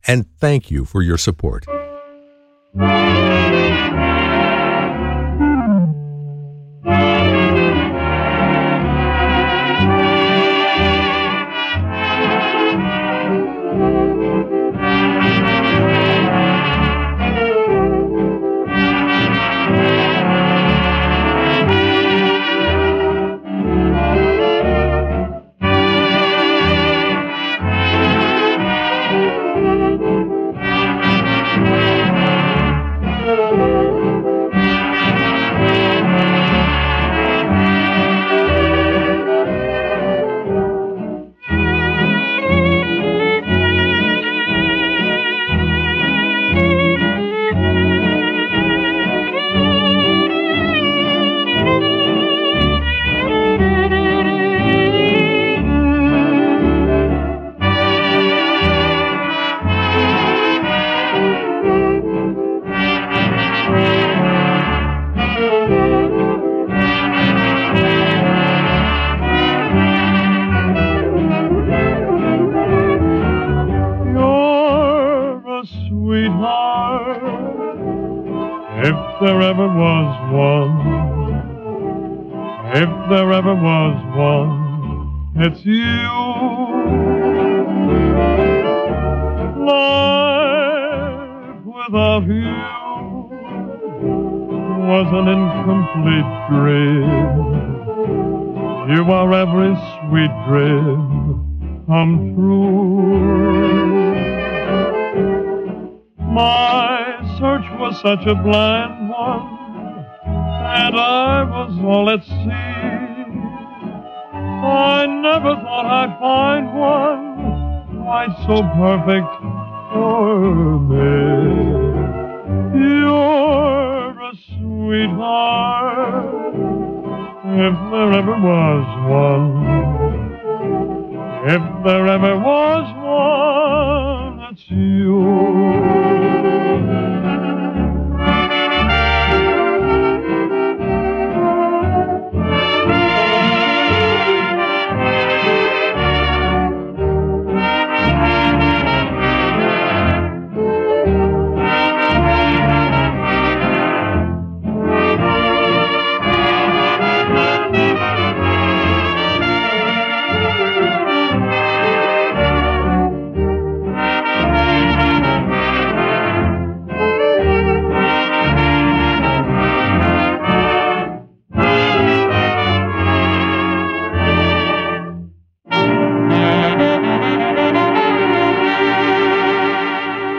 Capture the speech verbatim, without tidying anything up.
and thank you for your support. If there ever was one, if there ever was one, it's you. Life without you was an incomplete dream. You are every sweet dream come true. My search was such a blind one, and I was all at sea. I never thought I'd find one quite so perfect for me. You're a sweetheart, if there ever was one. If there ever was one.